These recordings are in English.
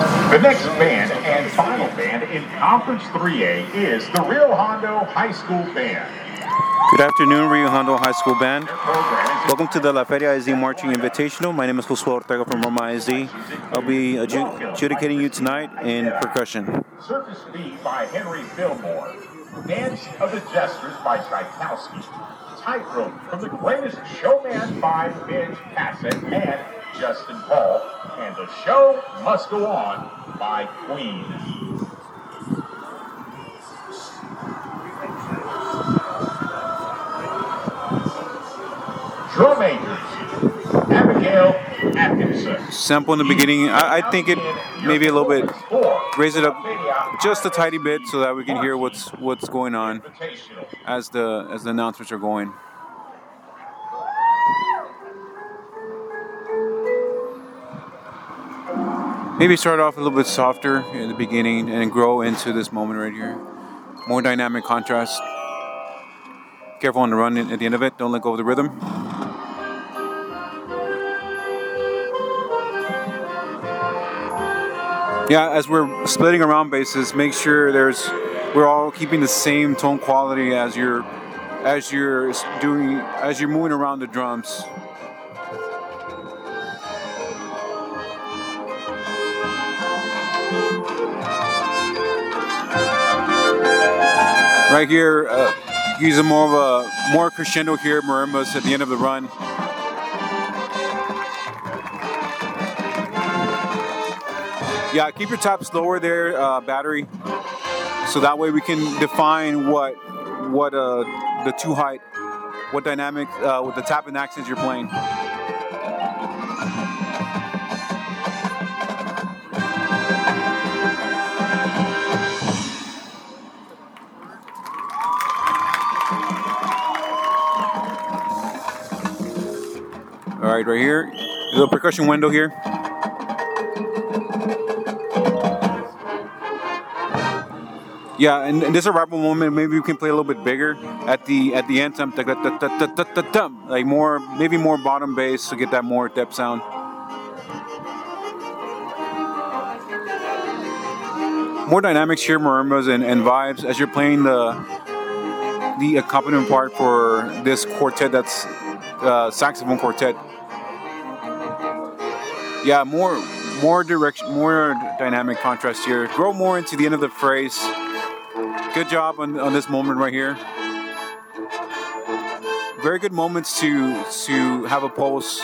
The next band and final band in Conference 3A is the Rio Hondo High School Band. Good afternoon, Rio Hondo High School Band. Welcome to the La Feria ISD Marching Invitational. My name is Josue Ortega from Roma ISD. I'll be adjudicating you tonight in percussion. Circus Beat by Henry Fillmore. Dance of the Jesters by Tchaikovsky. Tightrope from The Greatest Showman by Midge Passett and Justin Paul. And The Show Must Go On by Queen. Drum majors, Abigail Atkinson. Sample in the beginning. I think it maybe a little bit, raise it up just a tiny bit so that we can hear what's going on as the announcements are going. Maybe start off a little bit softer in the beginning and grow into this moment right here. More dynamic contrast. Careful on the run at the end of it. Don't let go of the rhythm. Yeah, as we're splitting around basses, make sure we're all keeping the same tone quality as you're moving around the drums. Right here, use more crescendo here, marimbas at the end of the run. Yeah, keep your taps lower there, battery, so that way we can define what the two height, what dynamic with the tap and accents you're playing. All right, right here, a little percussion window here. Yeah, and this arrival moment, maybe we can play a little bit bigger at the end, like maybe more bottom bass to get that more depth sound. More dynamics here, marimbas and vibes as you're playing the accompaniment part for this quartet. That's saxophone quartet. Yeah, more direction, more dynamic contrast here. Grow more into the end of the phrase. Good job on this moment right here. Very good moments to have a pulse.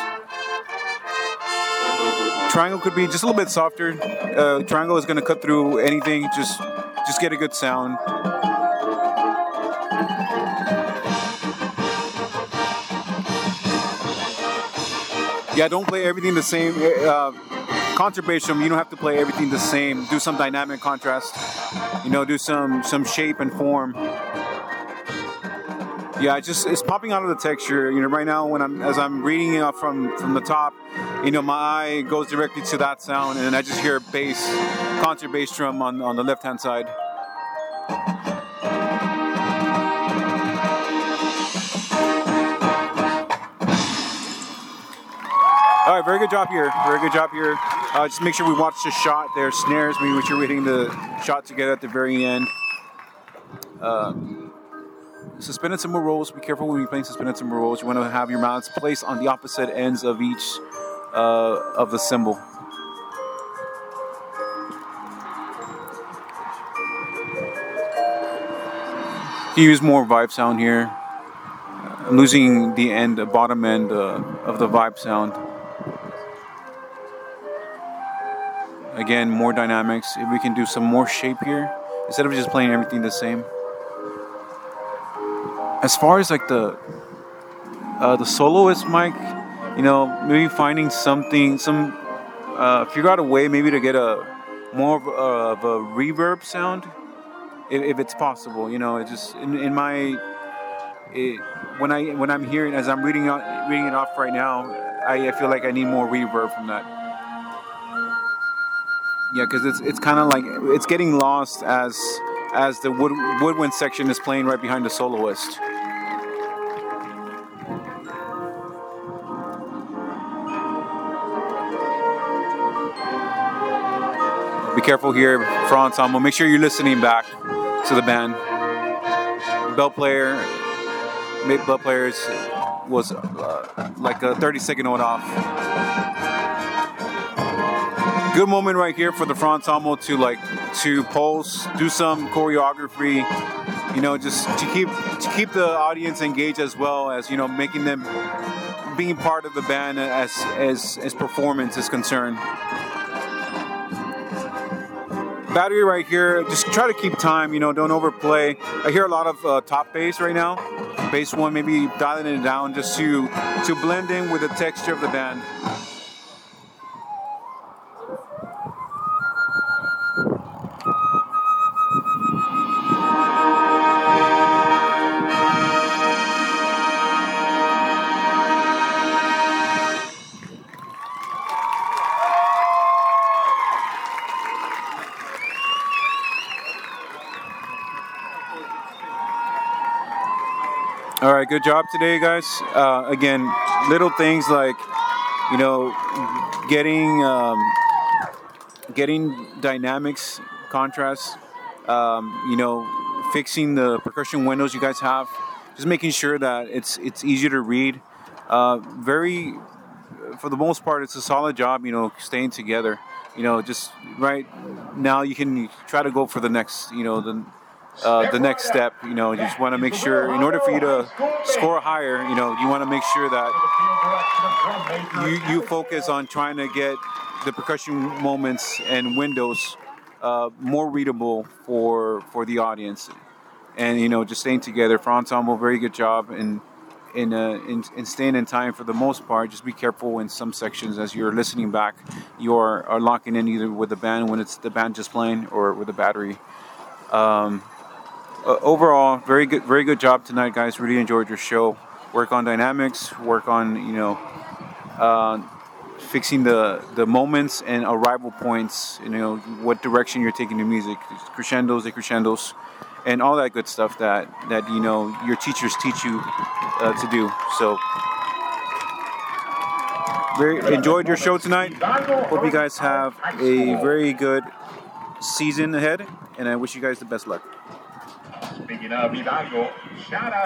Triangle could be just a little bit softer. Triangle is going to cut through anything. Just get a good sound. Yeah, don't play everything the same. Concert bass drum, you don't have to play everything the same. Do some dynamic contrast. Do some shape and form. Yeah, it's popping out of the texture. Right now as I'm reading it from the top, my eye goes directly to that sound, and I just hear bass, concert bass drum on the left hand side. All right, very good job here. Very good job here. Just make sure we watch the shot there. Snares, make sure we're hitting the shot together at the very end. Suspended cymbal rolls. Be careful when you're playing suspended cymbal rolls. You want to have your mouths placed on the opposite ends of each of the cymbal. You use more vibe sound here. I'm losing the bottom end of the vibe sound. Again, more dynamics. If we can do some more shape here, instead of just playing everything the same. As far as like the soloist mic, maybe finding something, figure out a way maybe to get a more of a reverb sound, if it's possible. It just in my when I'm hearing, as I'm reading it off right now, I feel like I need more reverb from that. Yeah, because it's kind of like it's getting lost as the woodwind section is playing right behind the soloist. Be careful here for ensemble. Make sure you're listening back to the band. Bell players was like a 30-second note off. Good moment right here for the front ensemble to pulse, do some choreography, just to keep the audience engaged as well as making them being part of the band as performance is concerned. Battery right here, just try to keep time, don't overplay. I hear a lot of top bass right now. Bass one, maybe dialing it down just to blend in with the texture of the band. All right, good job today, guys. Again, little things like, getting dynamics, contrast, fixing the percussion windows you guys have, just making sure that it's easier to read. For the most part, it's a solid job, staying together. Just right now you can try to go for the next, the next step. You just want to make sure, in order for you to score higher, you want to make sure that you focus on trying to get the percussion moments and windows more readable for the audience, and just staying together. For ensemble, very good job in staying in time for the most part. Just be careful in some sections as you're listening back. You are locking in either with the band when it's the band just playing or with the battery. Overall, very good job tonight, guys. Really enjoyed your show. Work on dynamics. Work on fixing the moments and arrival points. What direction you're taking the music, crescendos, decrescendos, and all that good stuff that your teachers teach you to do. So, very enjoyed your show tonight. Hope you guys have a very good season ahead, and I wish you guys the best luck. Speaking of Hidalgo, shout out.